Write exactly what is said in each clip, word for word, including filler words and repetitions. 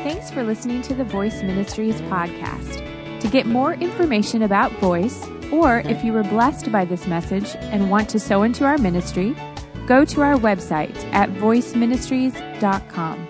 Thanks for listening to the Voice Ministries podcast. To get more information about Voice, or if you were blessed by this message and want to sow into our ministry, go to our website at voice ministries dot com.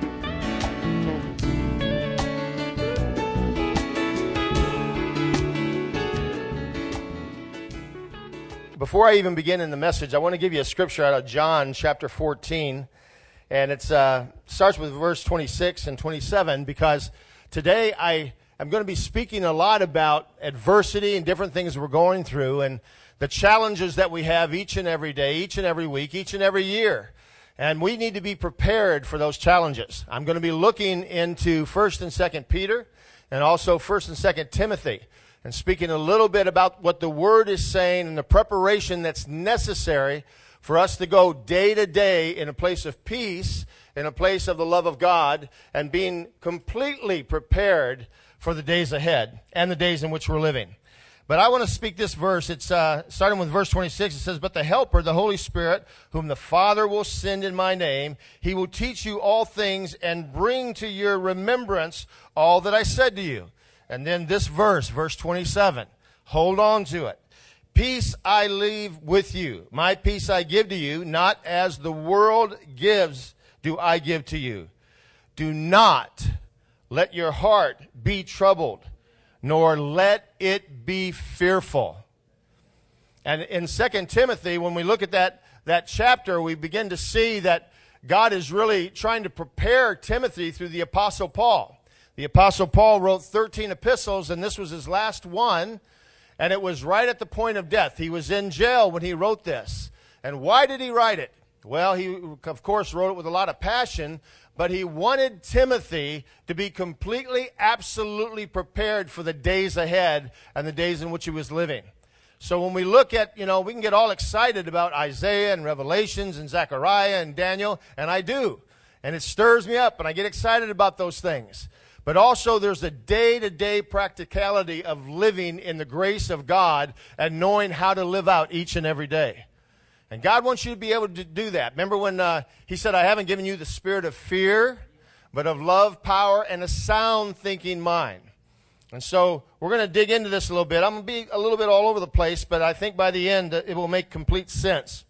Before I even begin in the message, I want to give you a scripture out of John chapter fourteen, and it uh, starts with verse twenty-six and twenty-seven, because today I am going to be speaking a lot about adversity and different things we're going through and the challenges that we have each and every day, each and every week, each and every year. And we need to be prepared for those challenges. I'm going to be looking into First and Second Peter and also First and Second Timothy, and speaking a little bit about what the Word is saying and the preparation that's necessary for us to go day to day in a place of peace, in a place of the love of God, and being completely prepared for the days ahead and the days in which we're living. But I want to speak this verse. It's uh, starting with verse twenty-six. It says, "But the Helper, the Holy Spirit, whom the Father will send in my name, he will teach you all things and bring to your remembrance all that I said to you." And then this verse, verse twenty-seven, hold on to it. "Peace I leave with you. My peace I give to you, not as the world gives do I give to you. Do not let your heart be troubled, nor let it be fearful." And in Second Timothy, when we look at that, that chapter, we begin to see that God is really trying to prepare Timothy through the Apostle Paul. The Apostle Paul wrote thirteen epistles, and this was his last one, and it was right at the point of death. He was in jail when he wrote this. And why did he write it? Well, he, of course, wrote it with a lot of passion, but he wanted Timothy to be completely, absolutely prepared for the days ahead and the days in which he was living. So when we look at, you know, we can get all excited about Isaiah and Revelations and Zechariah and Daniel, and I do. And it stirs me up, and I get excited about those things. But also there's a day-to-day practicality of living in the grace of God and knowing how to live out each and every day. And God wants you to be able to do that. Remember when uh, he said, "I haven't given you the spirit of fear, but of love, power, and a sound thinking mind." And so we're going to dig into this a little bit. I'm going to be a little bit all over the place, but I think by the end uh, it will make complete sense.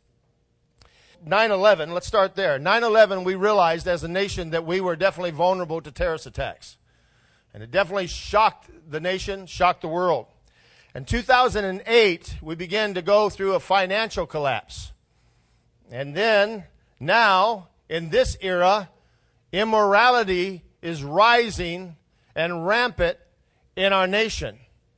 nine eleven, let's start there. nine eleven, we realized as a nation that we were definitely vulnerable to terrorist attacks. And it definitely shocked the nation, shocked the world. In two thousand eight, we began to go through a financial collapse. And then, now, in this era, immorality is rising and rampant in our nation.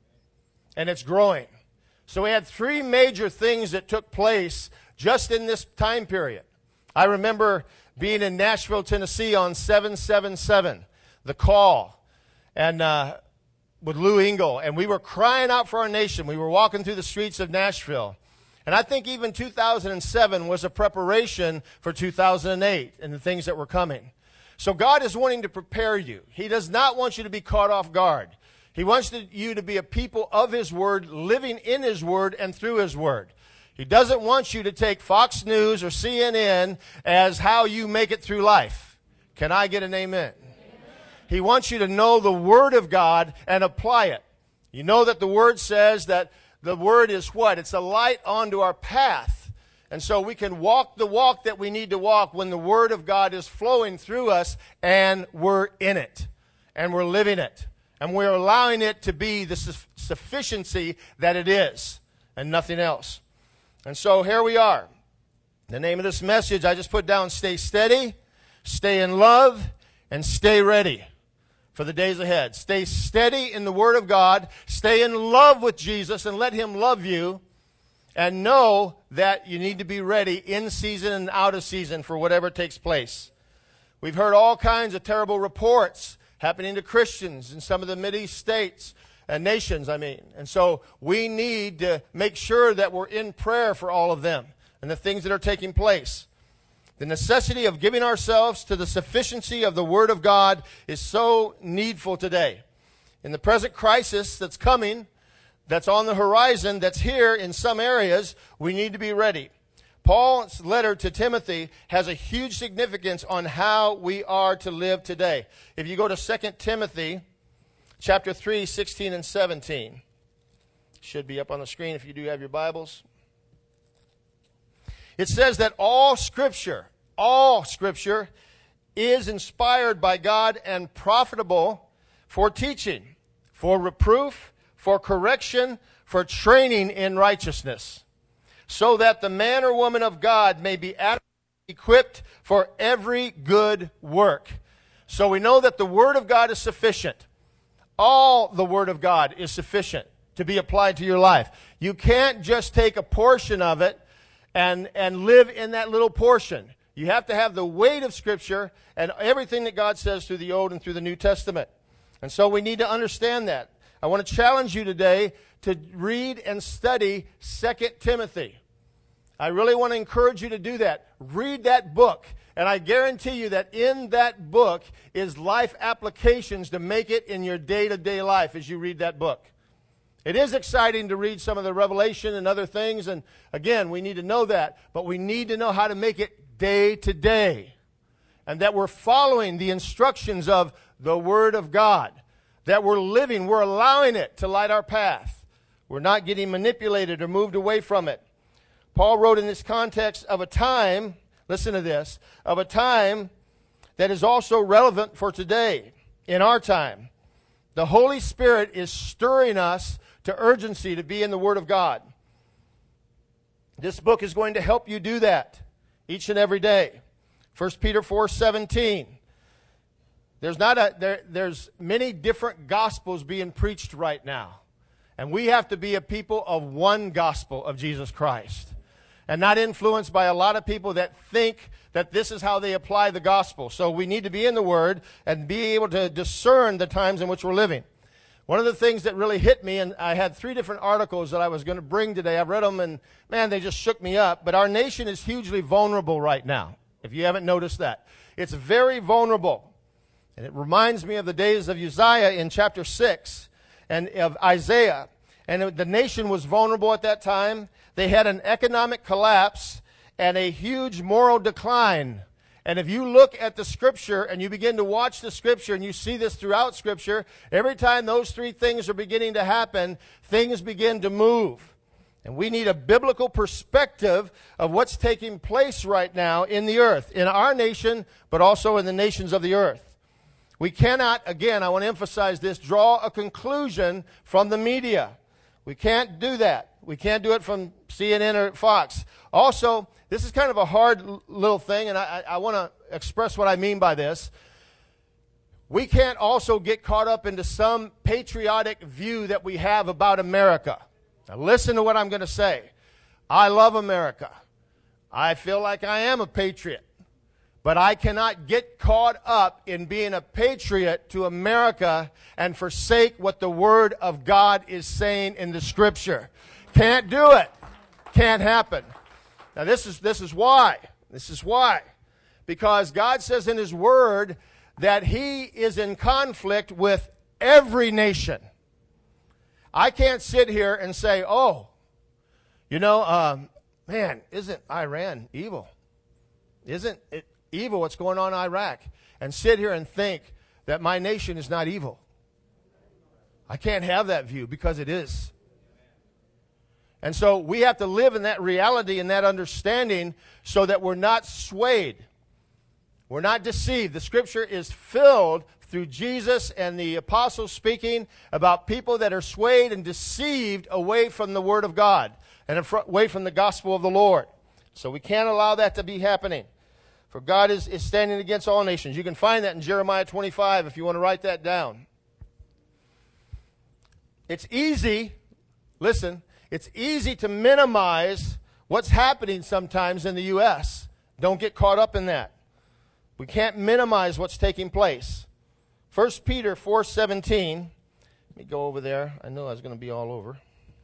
And it's growing. So we had three major things that took place just in this time period. I remember being in Nashville, Tennessee on seven seven seven, The Call, and uh, with Lou Engle, and we were crying out for our nation. We were walking through the streets of Nashville. And I think even two thousand seven was a preparation for two thousand eight and the things that were coming. So God is wanting to prepare you. He does not want you to be caught off guard. He wants to, you to be a people of His Word, living in His Word and through His Word. He doesn't want you to take Fox News or C N N as how you make it through life. Can I get an amen? He wants you to know the Word of God and apply it. You know that the Word says that the Word is what? It's a light onto our path. And so we can walk the walk that we need to walk when the Word of God is flowing through us and we're in it. And we're living it. And we're allowing it to be the su- sufficiency that it is and nothing else. And so here we are. The name of this message I just put down, stay steady, stay in love, and stay ready for the days ahead. Stay steady in the Word of God. Stay in love with Jesus and let Him love you. And know that you need to be ready in season and out of season for whatever takes place. We've heard all kinds of terrible reports happening to Christians in some of the Mideast states and nations, I mean. And so we need to make sure that we're in prayer for all of them and the things that are taking place. The necessity of giving ourselves to the sufficiency of the Word of God is so needful today. In the present crisis that's coming, that's on the horizon, that's here in some areas, we need to be ready. Paul's letter to Timothy has a huge significance on how we are to live today. If you go to Second Timothy chapter three, sixteen and seventeen. Should be up on the screen if you do have your Bibles. It says that all Scripture, all Scripture is inspired by God and profitable for teaching, for reproof, for correction, for training in righteousness, so that the man or woman of God may be adequately equipped for every good work. So we know that the Word of God is sufficient. All the Word of God is sufficient to be applied to your life. You can't just take a portion of it and, and live in that little portion. You have to have the weight of Scripture and everything that God says through the Old and through the New Testament. And so we need to understand that. I want to challenge you today to read and study Second Timothy. I really want to encourage you to do that. Read that book. And I guarantee you that in that book is life applications to make it in your day-to-day life as you read that book. It is exciting to read some of the Revelation and other things, and again, we need to know that, but we need to know how to make it day to day, and that we're following the instructions of the Word of God, that we're living, we're allowing it to light our path. We're not getting manipulated or moved away from it. Paul wrote in this context of a time, listen to this, of a time that is also relevant for today, in our time. The Holy Spirit is stirring us to urgency to be in the Word of God. This book is going to help you do that each and every day. First Peter four seventeen. There's not a there, there's many different gospels being preached right now. And we have to be a people of one gospel of Jesus Christ. And not influenced by a lot of people that think that this is how they apply the gospel. So we need to be in the Word and be able to discern the times in which we're living. One of the things that really hit me, and I had three different articles that I was going to bring today. I've read them, and man, they just shook me up. But our nation is hugely vulnerable right now, if you haven't noticed that. It's very vulnerable. And it reminds me of the days of Uzziah in chapter six and of Isaiah. And the nation was vulnerable at that time. They had an economic collapse and a huge moral decline. And if you look at the Scripture and you begin to watch the Scripture, and you see this throughout Scripture, every time those three things are beginning to happen, things begin to move. And we need a biblical perspective of what's taking place right now in the earth, in our nation, but also in the nations of the earth. We cannot, again, I want to emphasize this, draw a conclusion from the media. We can't do that. We can't do it from C N N or Fox. Also, this is kind of a hard little thing, and I, I want to express what I mean by this. We can't also get caught up into some patriotic view that we have about America. Now listen to what I'm going to say. I love America. I feel like I am a patriot. But I cannot get caught up in being a patriot to America and forsake what the Word of God is saying in the Scripture. Can't do it. Can't happen. Now this is this is why. This is why. Because God says in His Word that He is in conflict with every nation. I can't sit here and say, oh, you know, um, man, isn't Iran evil? Isn't it evil what's going on in Iraq? And sit here and think that my nation is not evil. I can't have that view because it is. And so we have to live in that reality and that understanding so that we're not swayed. We're not deceived. The Scripture is filled through Jesus and the apostles speaking about people that are swayed and deceived away from the Word of God and away from the gospel of the Lord. So we can't allow that to be happening. For God is, is standing against all nations. You can find that in Jeremiah twenty-five if you want to write that down. It's easy, listen, it's easy to minimize what's happening sometimes in the U S Don't get caught up in that. We can't minimize what's taking place. First Peter four seventeen. Let me go over there. I know I was going to be all over.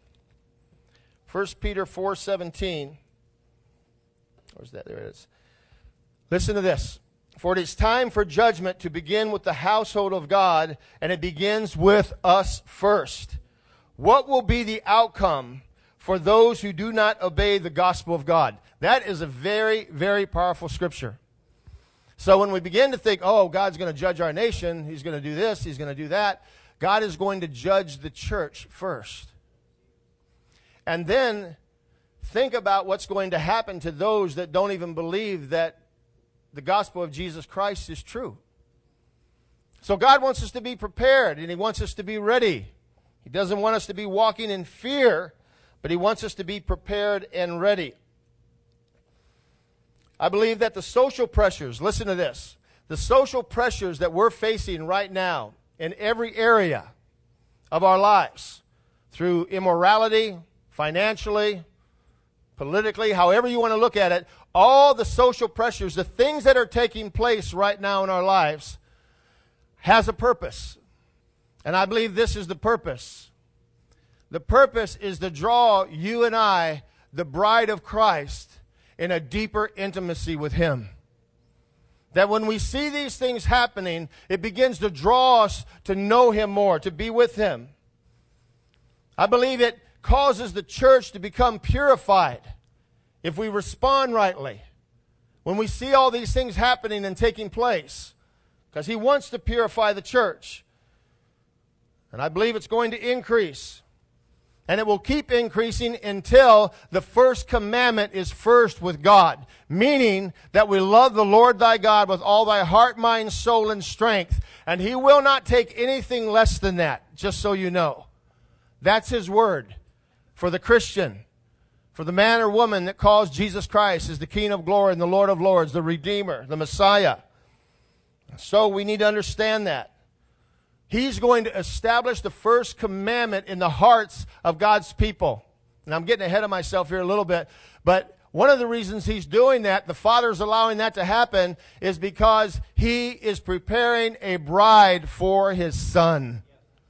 First Peter four seventeen. Where's that? There it is. Listen to this. For it is time for judgment to begin with the household of God, and it begins with us first. What will be the outcome for those who do not obey the gospel of God? That is a very, very powerful scripture. So when we begin to think, oh, God's going to judge our nation, he's going to do this, he's going to do that, God is going to judge the church first. And then think about what's going to happen to those that don't even believe that the gospel of Jesus Christ is true. So God wants us to be prepared, and he wants us to be ready. He doesn't want us to be walking in fear, but he wants us to be prepared and ready. I believe that the social pressures, listen to this, the social pressures that we're facing right now in every area of our lives, through immorality, financially, politically, however you want to look at it, all the social pressures, the things that are taking place right now in our lives, has a purpose. And I believe this is the purpose. The purpose is to draw you and I, the bride of Christ, in a deeper intimacy with him. That when we see these things happening, it begins to draw us to know him more, to be with him. I believe it causes the church to become purified if we respond rightly. When we see all these things happening and taking place, because he wants to purify the church. And I believe it's going to increase. And it will keep increasing until the first commandment is first with God. Meaning that we love the Lord thy God with all thy heart, mind, soul, and strength. And he will not take anything less than that, just so you know. That's his word for the Christian, for the man or woman that calls Jesus Christ as the King of glory and the Lord of lords, the Redeemer, the Messiah. So we need to understand that. He's going to establish the first commandment in the hearts of God's people. And I'm getting ahead of myself here a little bit. But one of the reasons he's doing that, the Father's allowing that to happen, is because he is preparing a bride for his Son.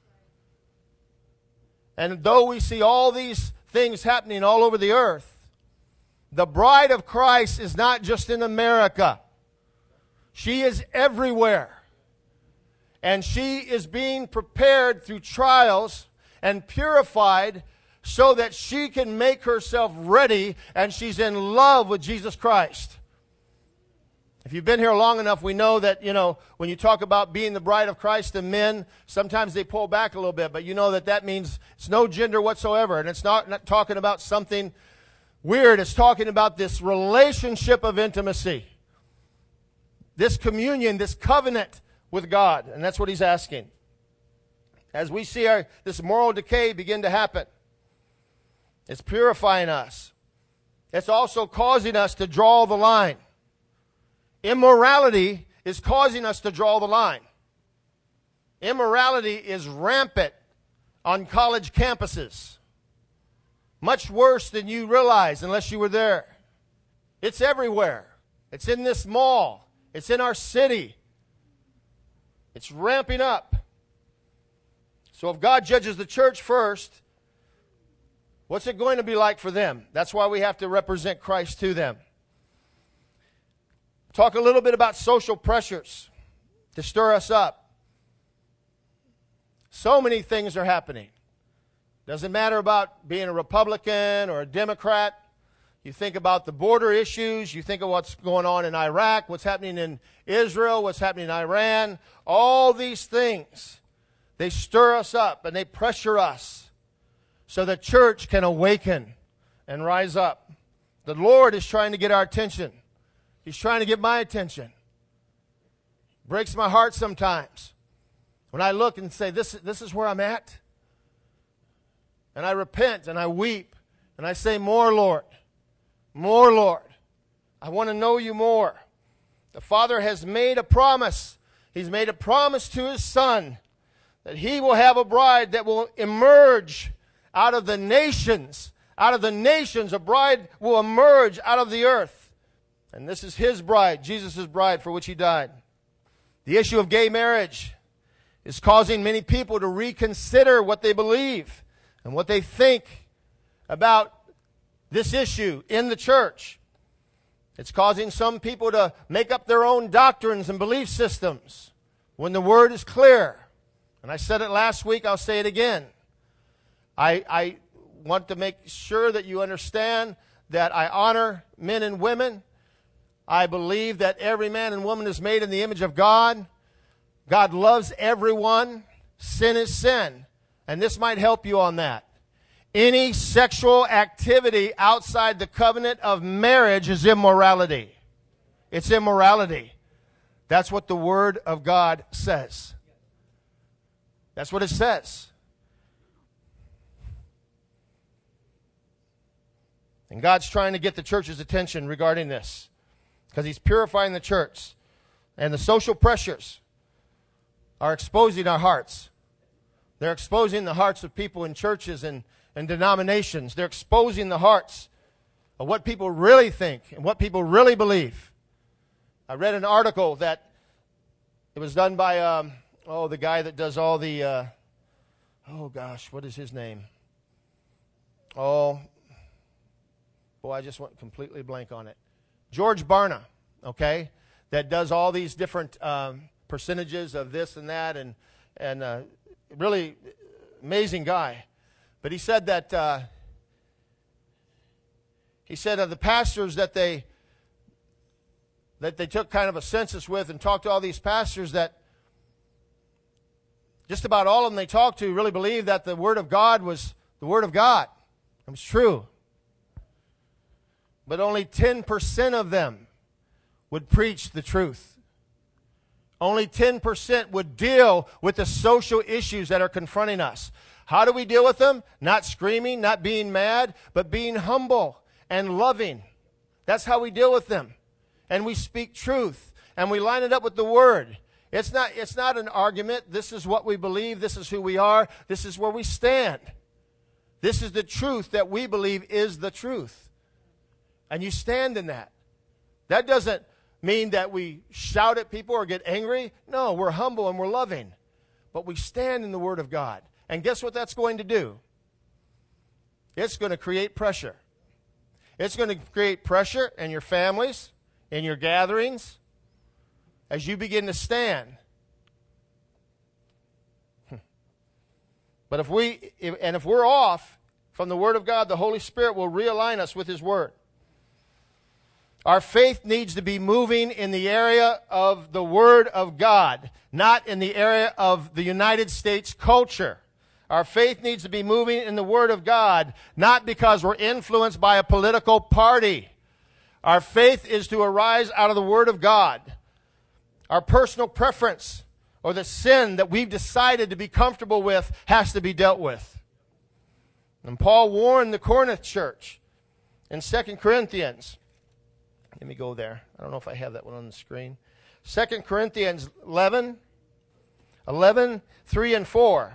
And though we see all these things happening all over the earth, the bride of Christ is not just in America. She is everywhere. And she is being prepared through trials and purified so that she can make herself ready, and she's in love with Jesus Christ. If you've been here long enough, we know that, you know, when you talk about being the bride of Christ to men, sometimes they pull back a little bit, but you know that that means it's no gender whatsoever, and it's not, not talking about something weird. It's talking about this relationship of intimacy, this communion, this covenant with God. And that's what he's asking. As we see our, this moral decay begin to happen, it's purifying us. It's also causing us to draw the line. Immorality is causing us to draw the line. Immorality is rampant on college campuses. Much worse than you realize unless you were there. It's everywhere. It's in this mall. It's in our city. It's ramping up. So if God judges the church first, what's it going to be like for them? That's why we have to represent Christ to them. Talk a little bit about social pressures to stir us up. So many things are happening. Doesn't matter about being a Republican or a Democrat. You think about the border issues. You think of what's going on in Iraq, what's happening in Israel, what's happening in Iran. All these things, they stir us up and they pressure us so the church can awaken and rise up. The Lord is trying to get our attention. He's trying to get my attention. Breaks my heart sometimes when I look and say, this, this is where I'm at. And I repent and I weep and I say, more, Lord. More, Lord. I want to know you more. The Father has made a promise. He's made a promise to his Son that he will have a bride that will emerge out of the nations. Out of the nations, a bride will emerge out of the earth. And this is his bride, Jesus' bride, for which he died. The issue of gay marriage is causing many people to reconsider what they believe and what they think about this issue in the church. It's causing some people to make up their own doctrines and belief systems when the Word is clear. And I said it last week, I'll say it again. I, I want to make sure that you understand that I honor men and women. I believe that every man and woman is made in the image of God. God loves everyone. Sin is sin. And this might help you on that. Any sexual activity outside the covenant of marriage is immorality. It's immorality. That's what the Word of God says. That's what it says. And God's trying to get the church's attention regarding this, because He's purifying the church. And the social pressures are exposing our hearts. They're exposing the hearts of people in churches and, and denominations. They're exposing the hearts of what people really think and what people really believe. I read an article that it was done by, um, oh, the guy that does all the, uh, oh gosh, what is his name? Oh, boy, I just went completely blank on it. George Barna, okay, that does all these different um, percentages of this and that, and and uh, really amazing guy. But he said that uh, he said of the pastors that they that they took kind of a census with and talked to all these pastors, that just about all of them they talked to really believed that the Word of God was the Word of God. It was true. But only ten percent of them would preach the truth. Only ten percent would deal with the social issues that are confronting us. How do we deal with them? Not screaming, not being mad, but being humble and loving. That's how we deal with them. And we speak truth, and we line it up with the Word. It's not, it's not an argument. This is what we believe. This is who we are. This is where we stand. This is the truth that we believe is the truth. And you stand in that. That doesn't mean that we shout at people or get angry. No, we're humble and we're loving. But we stand in the Word of God. And guess what that's going to do? It's going to create pressure. It's going to create pressure in your families, in your gatherings, as you begin to stand. But if we, if, and if we're off from the Word of God, the Holy Spirit will realign us with His Word. Our faith needs to be moving in the area of the Word of God, not in the area of the United States culture. Our faith needs to be moving in the Word of God, not because we're influenced by a political party. Our faith is to arise out of the Word of God. Our personal preference or the sin that we've decided to be comfortable with has to be dealt with. And Paul warned the Corinth church in Second Corinthians. Let me go there. I don't know if I have that one on the screen. Second Corinthians eleven, eleven, three and four.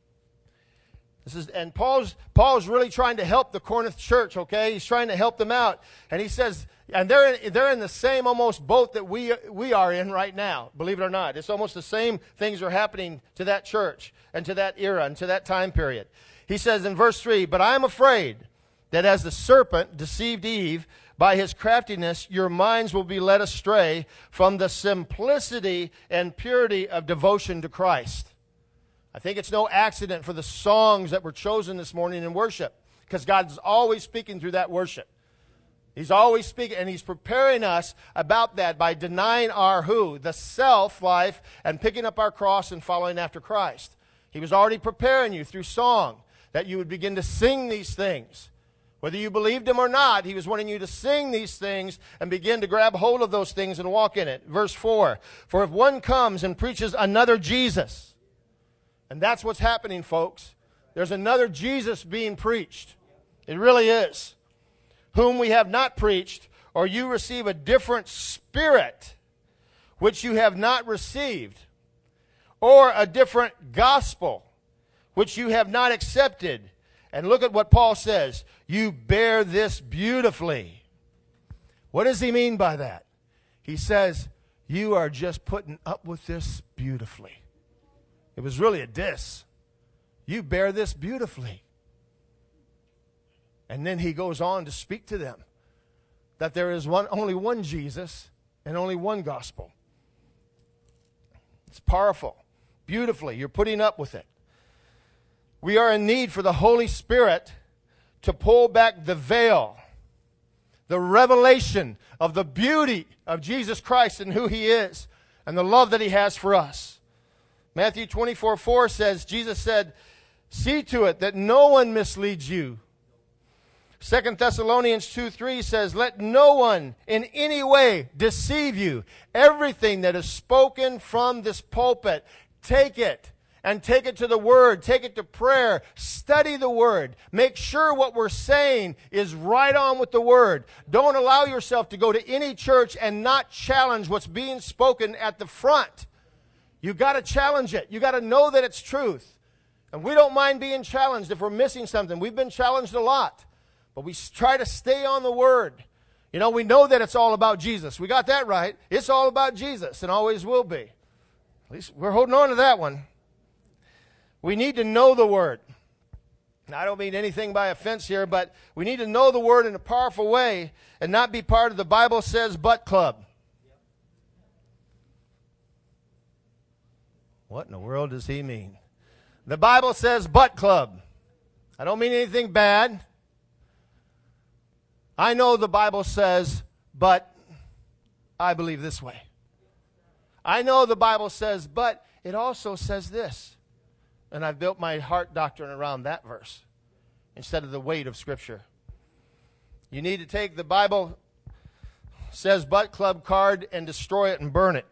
This is, and Paul's, Paul's really trying to help the Corinth church, okay? He's trying to help them out. And he says, and they're in, they're in the same almost boat that we, we are in right now, believe it or not. It's almost the same things are happening to that church and to that era and to that time period. He says in verse three, but I am afraid that as the serpent deceived Eve by his craftiness, your minds will be led astray from the simplicity and purity of devotion to Christ. I think it's no accident for the songs that were chosen this morning in worship, because God's always speaking through that worship. He's always speaking, and He's preparing us about that by denying our who? The self life, and picking up our cross and following after Christ. He was already preparing you through song that you would begin to sing these things. Whether you believed Him or not, He was wanting you to sing these things and begin to grab hold of those things and walk in it. Verse four, for if one comes and preaches another Jesus, and that's what's happening, folks. There's another Jesus being preached. It really is. Whom we have not preached, or you receive a different spirit, which you have not received, or a different gospel, which you have not accepted. And look at what Paul says. You bear this beautifully. What does he mean by that? He says, you are just putting up with this beautifully. It was really a diss. You bear this beautifully. And then he goes on to speak to them that there is one, only one Jesus and only one gospel. It's powerful. Beautifully. You're putting up with it. We are in need for the Holy Spirit to pull back the veil the revelation of the beauty of Jesus Christ and who He is and the love that He has for us. Matthew twenty-four four says, Jesus said, see to it that no one misleads you. Second Thessalonians two three says, let no one in any way deceive you. Everything that is spoken from this pulpit, take it and take it to the Word. Take it to prayer. Study the Word. Make sure what we're saying is right on with the Word. Don't allow yourself to go to any church and not challenge what's being spoken at the front. You got to challenge it. You got to know that it's truth. And we don't mind being challenged if we're missing something. We've been challenged a lot. But we try to stay on the Word. You know, we know that it's all about Jesus. We got that right. It's all about Jesus and always will be. At least we're holding on to that one. We need to know the Word. Now, I don't mean anything by offense here, but we need to know the Word in a powerful way and not be part of the Bible Says But Club. What in the world does he mean? The Bible says But Club. I don't mean anything bad. I know the Bible says, but I believe this way. I know the Bible says, but it also says this. And I've built my heart doctrine around that verse instead of the weight of Scripture. You need to take the Bible Says But Club card and destroy it and burn it.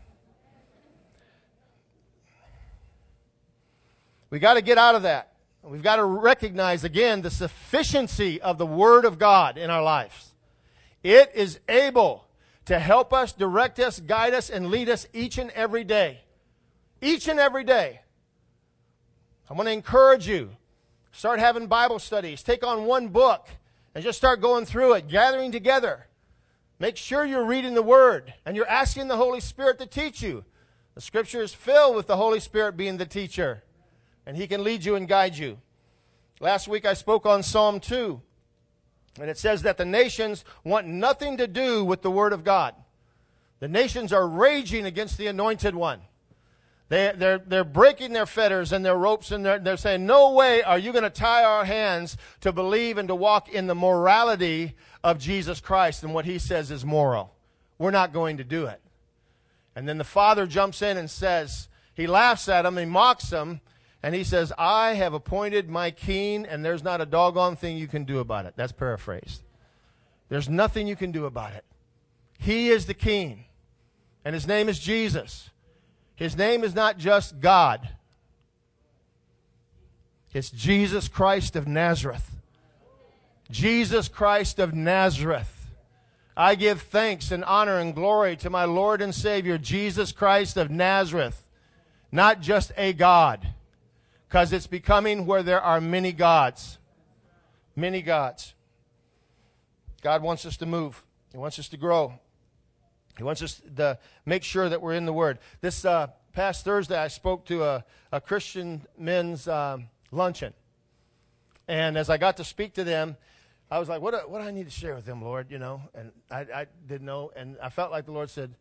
We got to get out of that. We've got to recognize, again, the sufficiency of the Word of God in our lives. It is able to help us, direct us, guide us, and lead us each and every day. Each and every day. I want to encourage you. Start having Bible studies. Take on one book and just start going through it, gathering together. Make sure you're reading the Word and you're asking the Holy Spirit to teach you. The Scripture is filled with the Holy Spirit being the teacher. And He can lead you and guide you. Last week I spoke on Psalm two. And it says that the nations want nothing to do with the Word of God. The nations are raging against the Anointed One. They, they're, they're breaking their fetters and their ropes, and they're, they're saying, no way are you going to tie our hands to believe and to walk in the morality of Jesus Christ and what He says is moral. We're not going to do it. And then the Father jumps in and says, He laughs at them, He mocks them, and He says, I have appointed my king, and there's not a doggone thing you can do about it. That's paraphrased. There's nothing you can do about it. He is the king, and His name is Jesus. His name is not just God. It's Jesus Christ of Nazareth. Jesus Christ of Nazareth. I give thanks and honor and glory to my Lord and Savior, Jesus Christ of Nazareth. Not just a God. Because it's becoming where there are many gods. Many gods. God wants us to move. He wants us to grow. He wants us to make sure that we're in the Word. This uh, past Thursday, I spoke to a, a Christian men's um, luncheon. And as I got to speak to them, I was like, what do, what do I need to share with them, Lord? You know, and I, I didn't know. And I felt like the Lord said,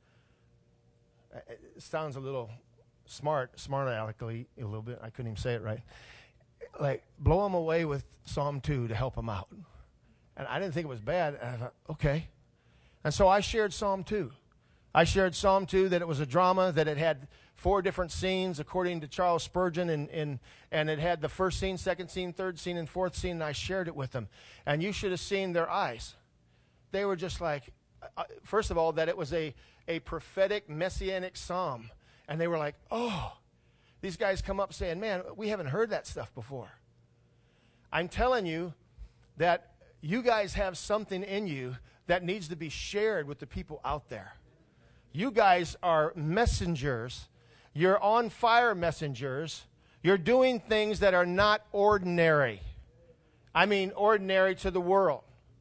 it sounds a little smart, smart aleckly a little bit. I couldn't even say it right. Like, blow them away with Psalm two to help them out. And I didn't think it was bad. And I thought, okay. And so I shared Psalm two. I shared Psalm two, that it was a drama, that it had four different scenes according to Charles Spurgeon, and, and, and it had the first scene, second scene, third scene, and fourth scene, and I shared it with them. And you should have seen their eyes. They were just like, uh, first of all, that it was a, a prophetic, messianic psalm. And they were like, oh, these guys come up saying, man, we haven't heard that stuff before. I'm telling you that you guys have something in you that needs to be shared with the people out there. You guys are messengers. You're on fire messengers. You're doing things that are not ordinary. I mean, ordinary to the world.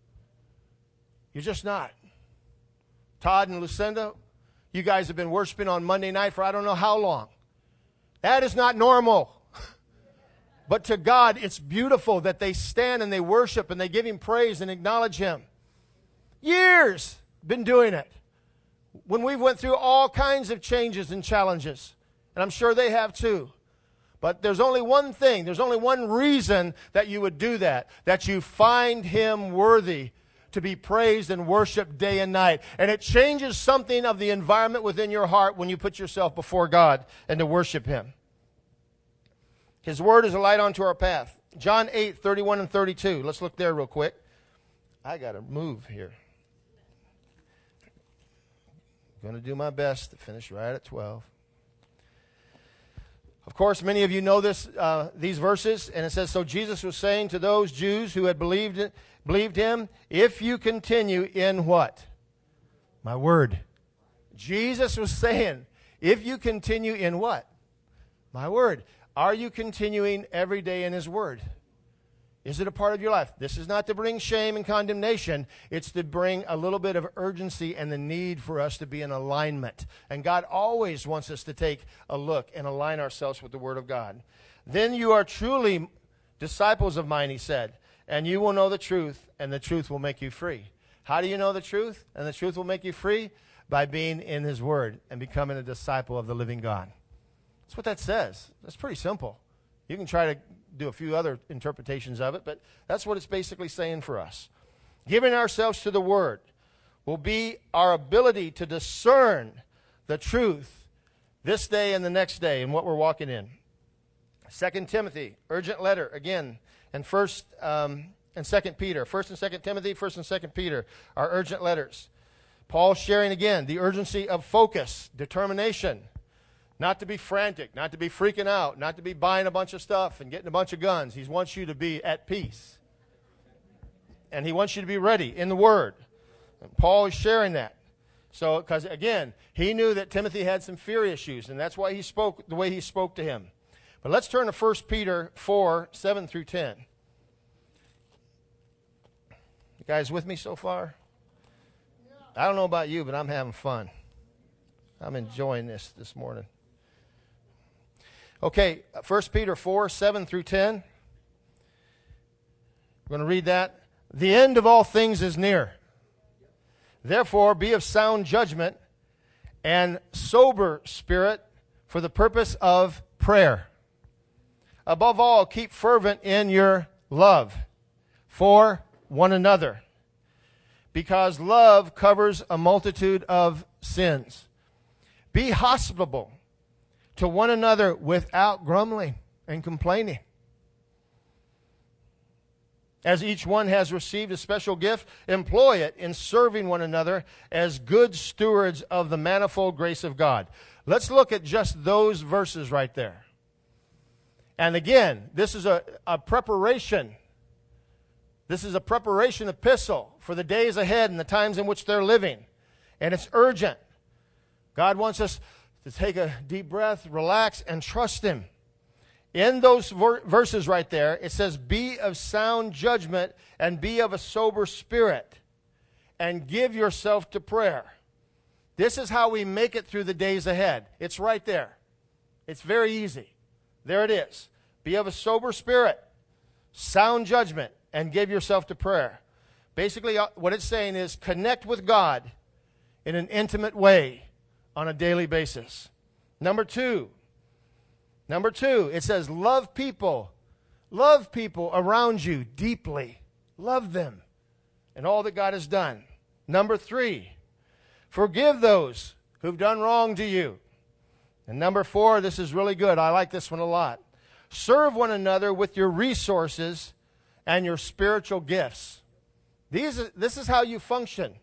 You're just not. Todd and Lucinda, you guys have been worshiping on Monday night for I don't know how long. That is not normal. But to God, it's beautiful that they stand and they worship and they give Him praise and acknowledge Him. Years been doing it. When we went through all kinds of changes and challenges. And I'm sure they have too. But there's only one thing, there's only one reason that you would do that. That you find Him worthy to be praised and worshiped day and night. And it changes something of the environment within your heart when you put yourself before God and to worship Him. His Word is a light unto our path. John eight, thirty-one and thirty-two. Let's look there real quick. I got to move here. I'm going to do my best to finish right at twelve. Of course, many of you know this, uh, these verses, and it says, so Jesus was saying to those Jews who had believed it, believed Him, if you continue in what? My Word. Jesus was saying, if you continue in what? My Word. Are you continuing every day in His Word? Is it a part of your life? This is not to bring shame and condemnation. It's to bring a little bit of urgency and the need for us to be in alignment. And God always wants us to take a look and align ourselves with the Word of God. Then you are truly disciples of mine, He said, and you will know the truth, and the truth will make you free. How do you know the truth, and the truth will make you free? By being in His Word and becoming a disciple of the living God. That's what that says. That's pretty simple. You can try to do a few other interpretations of it, but that's what it's basically saying for us. Giving ourselves to the Word will be our ability to discern the truth this day and the next day in what we're walking in. Second Timothy, urgent letter, again, and First um, and Second Peter. First and Second Timothy, First and Second Peter are urgent letters. Paul sharing again the urgency of focus, determination. Not to be frantic, not to be freaking out, not to be buying a bunch of stuff and getting a bunch of guns. He wants you to be at peace. And he wants you to be ready in the Word. And Paul is sharing that. So, because again, he knew that Timothy had some fear issues, and that's why he spoke the way he spoke to him. But let's turn to First Peter four, seven through ten. You guys with me so far? I don't know about you, but I'm having fun. I'm enjoying this this morning. Okay, First Peter four, seven through ten. I'm going to read that. The end of all things is near. Therefore, be of sound judgment and sober spirit for the purpose of prayer. Above all, keep fervent in your love for one another, because love covers a multitude of sins. Be hospitable to one another without grumbling and complaining. As each one has received a special gift, employ it in serving one another as good stewards of the manifold grace of God. Let's look at just those verses right there. And again, this is a, a preparation. This is a preparation epistle for the days ahead and the times in which they're living. And it's urgent. God wants us to take a deep breath, relax, and trust Him. In those ver- verses right there, it says, be of sound judgment and be of a sober spirit and give yourself to prayer. This is how we make it through the days ahead. It's right there. It's very easy. There it is. Be of a sober spirit, sound judgment, and give yourself to prayer. Basically, what it's saying is connect with God in an intimate way on a daily basis. Number two, number two, it says love people. Love people around you deeply. Love them and all that God has done. Number three, forgive those who've done wrong to you. And number four, this is really good. I like this one a lot. Serve one another with your resources and your spiritual gifts. These, this is how you function.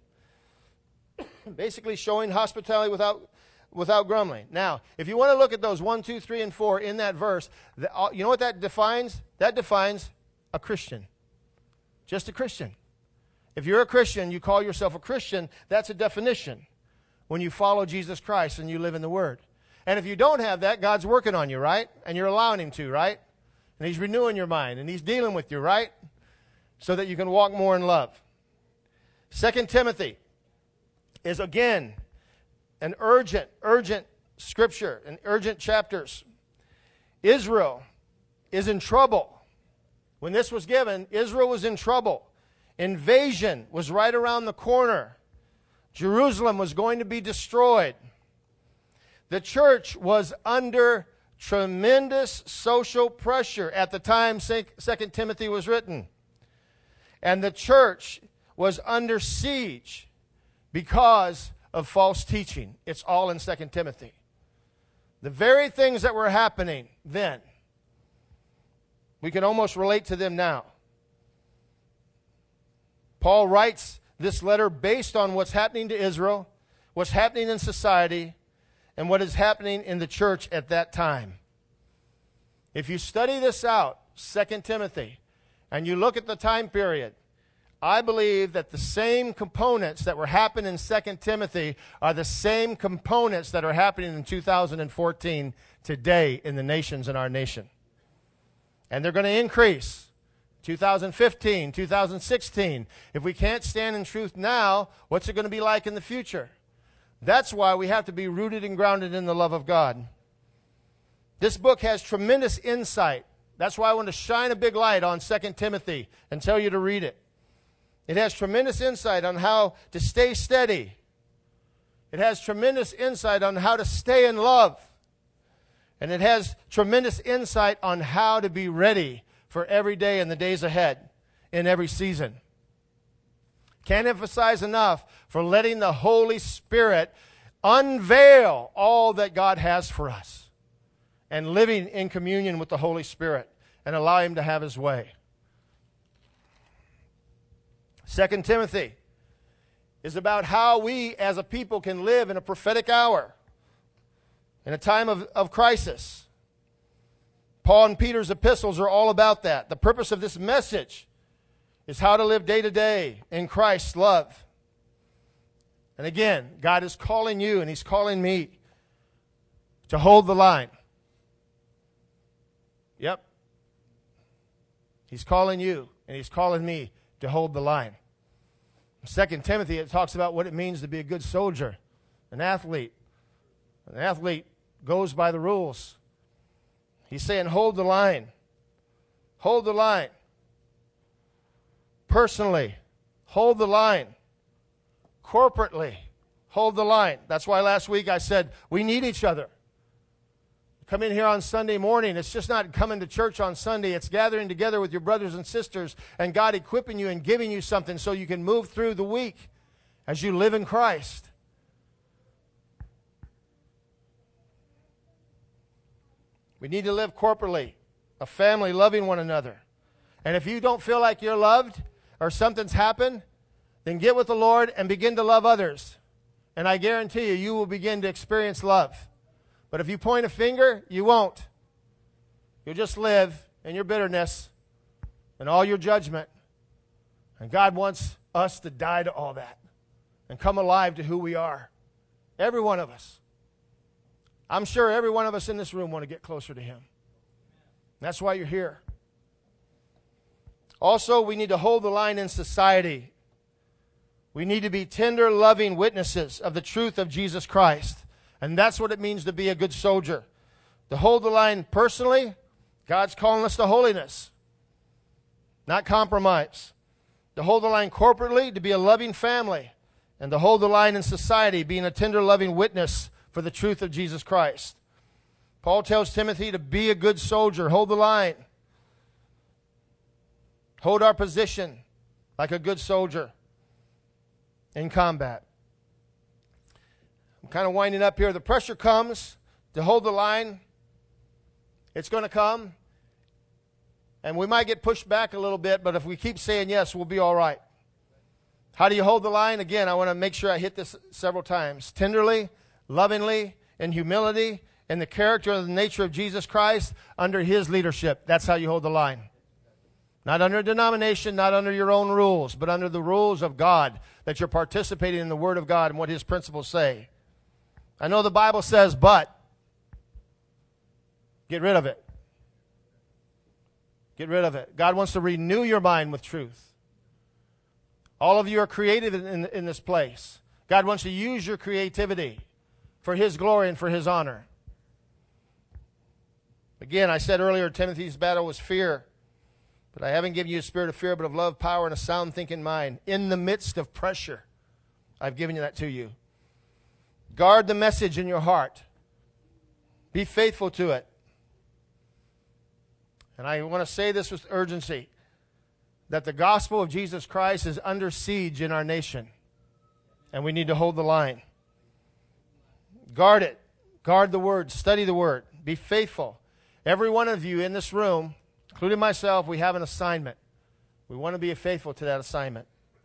Basically showing hospitality without without grumbling. Now, if you want to look at those one, two, three, and four in that verse, the, you know what that defines? That defines a Christian. Just a Christian. If you're a Christian, you call yourself a Christian, that's a definition. When you follow Jesus Christ and you live in the Word. And if you don't have that, God's working on you, right? And you're allowing Him to, right? And He's renewing your mind, and He's dealing with you, right? So that you can walk more in love. Second Timothy is, again, an urgent, urgent scripture, an urgent chapters. Israel is in trouble. When this was given, Israel was in trouble. Invasion was right around the corner. Jerusalem was going to be destroyed. The church was under tremendous social pressure at the time Second Timothy was written. And the church was under siege because of false teaching. It's all in Second Timothy. The very things that were happening then, we can almost relate to them now. Paul writes this letter based on what's happening to Israel, what's happening in society, and what is happening in the church at that time. If you study this out, Second Timothy, and you look at the time period, I believe that the same components that were happening in Second Timothy are the same components that are happening in two thousand fourteen today in the nations in our nation. And they're going to increase. two thousand fifteen, two thousand sixteen. If we can't stand in truth now, what's it going to be like in the future? That's why we have to be rooted and grounded in the love of God. This book has tremendous insight. That's why I want to shine a big light on Second Timothy and tell you to read it. It has tremendous insight on how to stay steady. It has tremendous insight on how to stay in love. And it has tremendous insight on how to be ready for every day and the days ahead in every season. Can't emphasize enough for letting the Holy Spirit unveil all that God has for us and living in communion with the Holy Spirit and allow Him to have His way. Second Timothy is about how we as a people can live in a prophetic hour, in a time of, of crisis. Paul and Peter's epistles are all about that. The purpose of this message is how to live day to day in Christ's love. And again, God is calling you and He's calling me to hold the line. Yep. He's calling you and He's calling me to hold the line. In Second Timothy, it talks about what it means to be a good soldier, an athlete. An athlete goes by the rules. He's saying, hold the line. Hold the line. Personally, hold the line. Corporately, hold the line. That's why last week I said we need each other. Come in here on Sunday morning. It's just not coming to church on Sunday. It's gathering together with your brothers and sisters and God equipping you and giving you something so you can move through the week as you live in Christ. We need to live corporately, a family loving one another. And if you don't feel like you're loved or something's happened, then get with the Lord and begin to love others. And I guarantee you, you will begin to experience love. But if you point a finger, you won't. You'll just live in your bitterness and all your judgment. And God wants us to die to all that and come alive to who we are. Every one of us. I'm sure every one of us in this room want to get closer to Him. That's why you're here. Also, we need to hold the line in society. We need to be tender, loving witnesses of the truth of Jesus Christ. And that's what it means to be a good soldier. To hold the line personally, God's calling us to holiness, not compromise. To hold the line corporately, to be a loving family. And to hold the line in society, being a tender, loving witness for the truth of Jesus Christ. Paul tells Timothy to be a good soldier. Hold the line. Hold our position like a good soldier in combat. I'm kind of winding up here. The pressure comes to hold the line. It's going to come. And we might get pushed back a little bit, but if we keep saying yes, we'll be all right. How do you hold the line? Again, I want to make sure I hit this several times. Tenderly, lovingly, in humility, in the character and the nature of Jesus Christ, under His leadership. That's how you hold the line. Not under a denomination, not under your own rules, but under the rules of God, that you're participating in the Word of God and what His principles say. I know the Bible says, but get rid of it. Get rid of it. God wants to renew your mind with truth. All of you are creative in, in, in this place. God wants to use your creativity for His glory and for His honor. Again, I said earlier, Timothy's battle was fear. But I haven't given you a spirit of fear, but of love, power, and a sound thinking mind. In the midst of pressure, I've given you that to you. Guard the message in your heart. Be faithful to it. And I want to say this with urgency. that the gospel of Jesus Christ is under siege in our nation. And we need to hold the line. Guard it. Guard the word. Study the word. Be faithful. Every one of you in this room, including myself, we have an assignment. We want to be faithful to that assignment.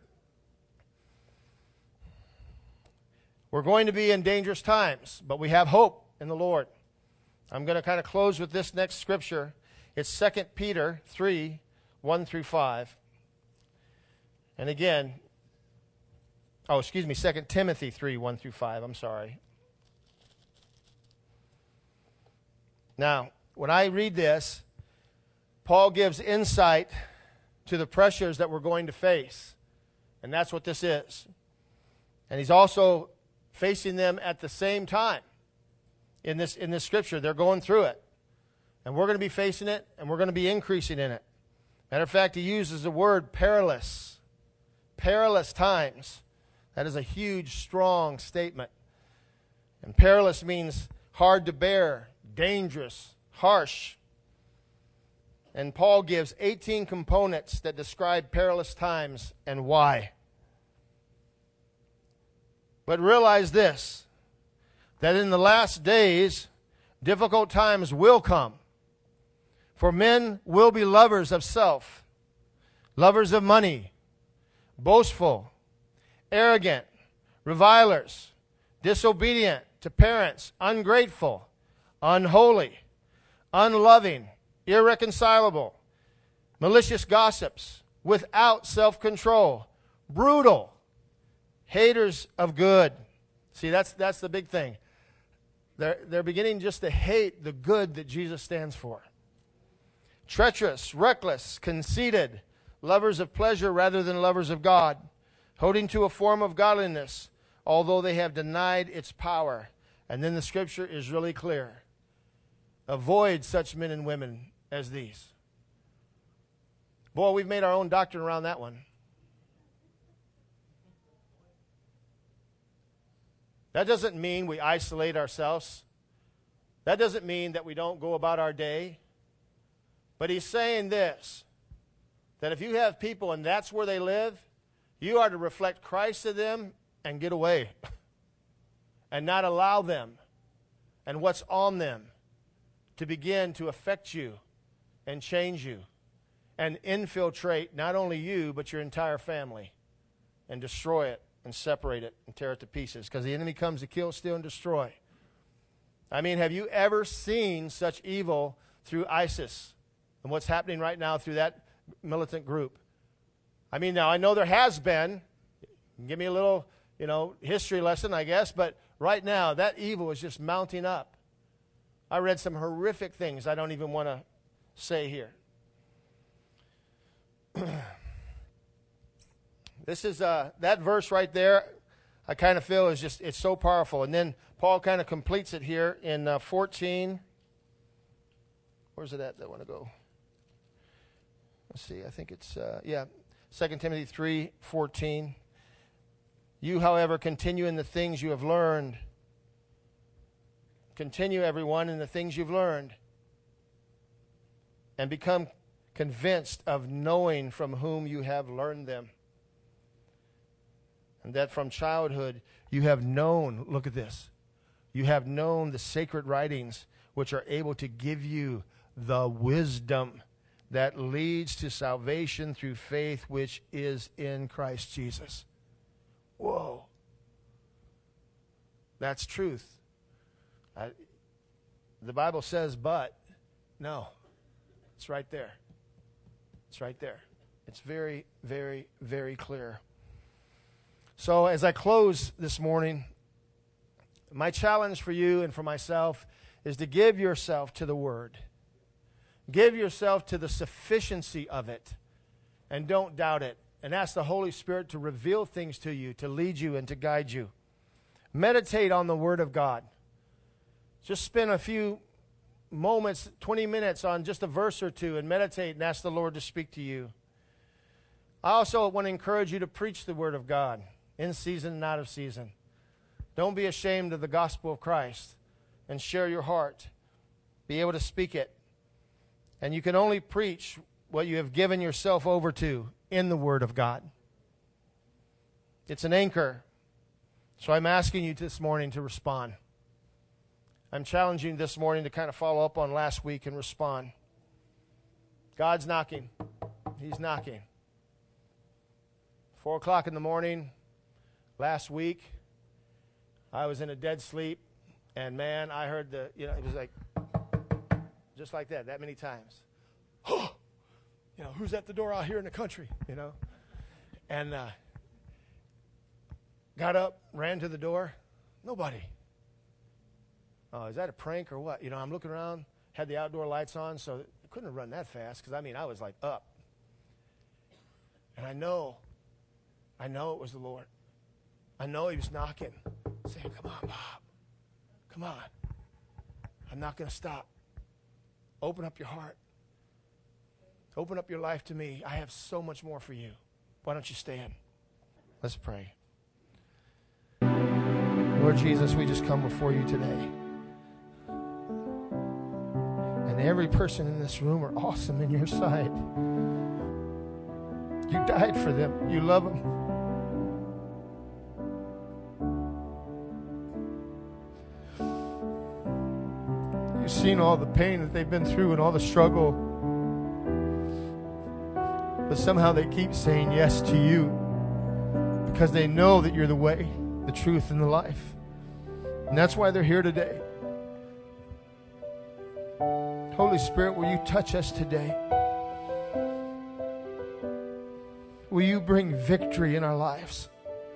We're going to be in dangerous times, but we have hope in the Lord. I'm going to kind of close with this next scripture. It's Second Peter three, one through five. And again, oh, excuse me, Second Timothy three, one through five. I'm sorry. Now, when I read this, Paul gives insight to the pressures that we're going to face. And that's what this is. And he's also facing them at the same time in this, in this scripture. They're going through it. And we're going to be facing it, and we're going to be increasing in it. Matter of fact, he uses the word perilous. Perilous times. That is a huge, strong statement. And perilous means hard to bear, dangerous, harsh. And Paul gives eighteen components that describe perilous times and why. But realize this, that in the last days, difficult times will come. For men will be lovers of self, lovers of money, boastful, arrogant, revilers, disobedient to parents, ungrateful, unholy, unloving, irreconcilable, malicious gossips, without self-control, brutal, haters of good. See, that's that's the big thing. They're, they're beginning just to hate the good that Jesus stands for. Treacherous, reckless, conceited, lovers of pleasure rather than lovers of God, holding to a form of godliness, although they have denied its power. And then the scripture is really clear. Avoid such men and women as these. Boy, we've made our own doctrine around that one. That doesn't mean we isolate ourselves. That doesn't mean that we don't go about our day. But he's saying this, that if you have people and that's where they live, you are to reflect Christ to them and get away. And not allow them and what's on them to begin to affect you and change you and infiltrate not only you but your entire family and destroy it and separate it and tear it to pieces, because the enemy comes to kill, steal, and destroy. I mean, have you ever seen such evil through ISIS and what's happening right now through that militant group? I mean, now I know there has been. Give me a little, you know, history lesson, I guess, but right now that evil is just mounting up. I read some horrific things I don't even want to say here. This is, uh, that verse right there, I kind of feel is just, it's so powerful. And then Paul kind of completes it here in uh, fourteen. Where's it at that I want to go? Let's see, I think it's, uh, yeah, Second Timothy three fourteen. You, however, continue in the things you have learned. Continue, everyone, in the things you've learned. And become convinced of knowing from whom you have learned them. And that from childhood you have known, look at this, you have known the sacred writings which are able to give you the wisdom that leads to salvation through faith which is in Christ Jesus. Whoa. That's truth. I, the Bible says, but, no. It's right there. It's right there. It's very, very, very clear. So as I close this morning, my challenge for you and for myself is to give yourself to the Word. Give yourself to the sufficiency of it, and don't doubt it. And ask the Holy Spirit to reveal things to you, to lead you and to guide you. Meditate on the Word of God. Just spend a few moments, twenty minutes on just a verse or two and meditate and ask the Lord to speak to you. I also want to encourage you to preach the Word of God in season and out of season. Don't be ashamed of the gospel of Christ and share your heart. Be able to speak it. And you can only preach what you have given yourself over to in the Word of God. It's an anchor. So I'm asking you this morning to respond. I'm challenging you this morning to kind of follow up on last week and respond. God's knocking. He's knocking. Four o'clock in the morning last week, I was in a dead sleep, and man, I heard the, you know, it was like, just like that, that many times. You know, who's at the door out here in the country, you know? And uh, got up, ran to the door. Nobody. Oh, is that a prank or what? You know, I'm looking around, had the outdoor lights on, so I couldn't have run that fast because, I mean, I was like up. And I know, I know it was the Lord. I know He was knocking, saying, come on, Bob. Come on. I'm not going to stop. Open up your heart. Open up your life to me. I have so much more for you. Why don't you stand? Let's pray. Lord Jesus, we just come before you today. And every person in this room are awesome in your sight. You died for them. You love them. You've seen all the pain that they've been through and all the struggle. But somehow they keep saying yes to you because they know that you're the way, the truth, and the life. And that's why they're here today. Holy Spirit, will you touch us today? Will you bring victory in our lives?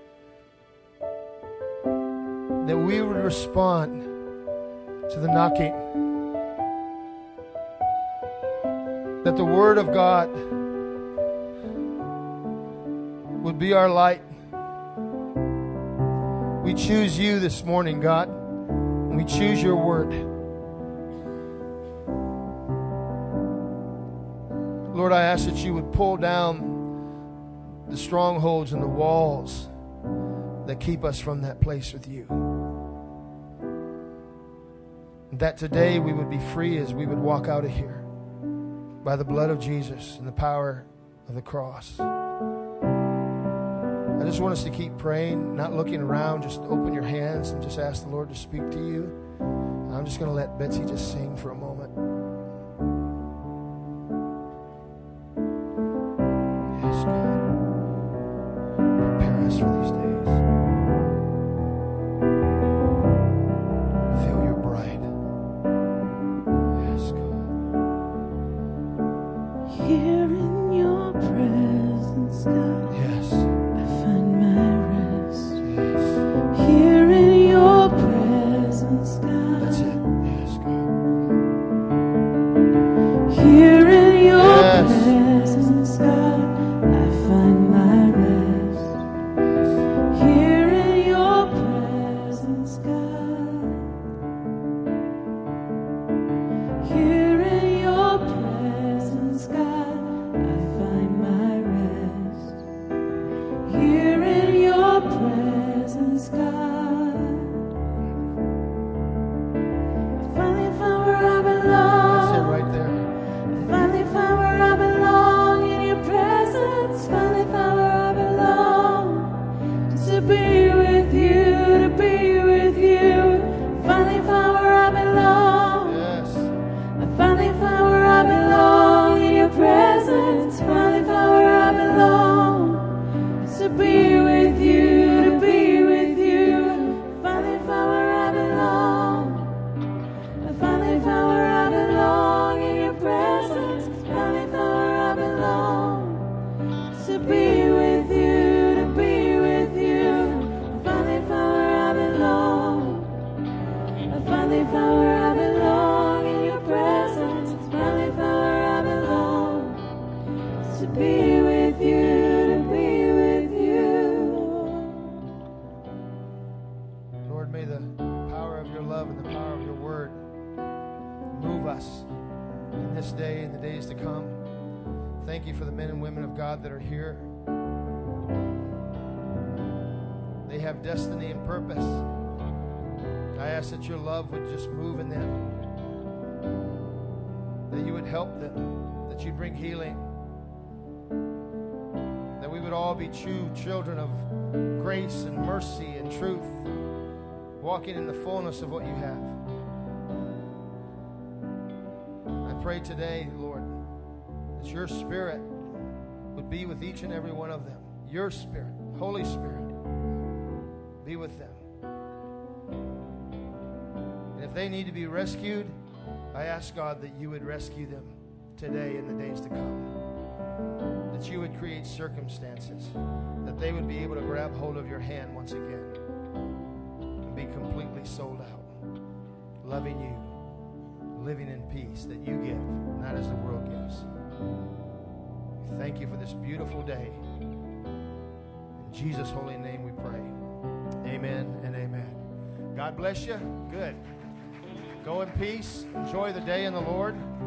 That we would respond to the knocking. That the Word of God would be our light. We choose you this morning, God. And we choose your Word. Lord, I ask that you would pull down the strongholds and the walls that keep us from that place with you. That today we would be free as we would walk out of here by the blood of Jesus and the power of the cross. I just want us to keep praying, not looking around. Just open your hands and just ask the Lord to speak to you. I'm just going to let Betsy just sing for a moment. Yes, God. Prepare us for these days. Reveal your bride. Yes, God. Here in your presence, God. Yes. Find my rest. Yes. Here in your presence, God. That's it. Yes, God. Here in your Yes. presence, God, I find my rest. Here in your presence, God. Here in your presence, God, I find my rest. Here in your presence, God, I finally found where I That's it belong. right there. Finally found where I belong in your presence. Finally found where I belong. Just to be with you, to be with you. Finally found where I belong. Yes. I finally found where I belong in your presence. Finally found where I belong. Just to be with you, to be with you. Finally found where I belong. I finally found where I belong in your presence. Finally found where I belong. To be with you, to be with you. I finally found where I belong. I finally found where I belong in your presence. Finally found where I belong. To be with you, to be with you. Lord, may the power of your love and the power of your word move us in this day and the days to come. Thank you for the men and women of God that are here. They have destiny and purpose. I ask that your love would just move in them, that you would help them, that you'd bring healing, that we would all be true children of grace and mercy and truth, walking in the fullness of what you have. I pray today, Lord, that your Spirit would be with each and every one of them. Your Spirit, Holy Spirit, be with them. And if they need to be rescued, I ask God that you would rescue them today and the days to come. That you would create circumstances that they would be able to grab hold of your hand once again and be completely sold out, loving you, living in peace that you give, not as the world gives. We thank you for this beautiful day. In Jesus' holy name we pray. Amen and amen. God bless you. Good. Go in peace. Enjoy the day in the Lord.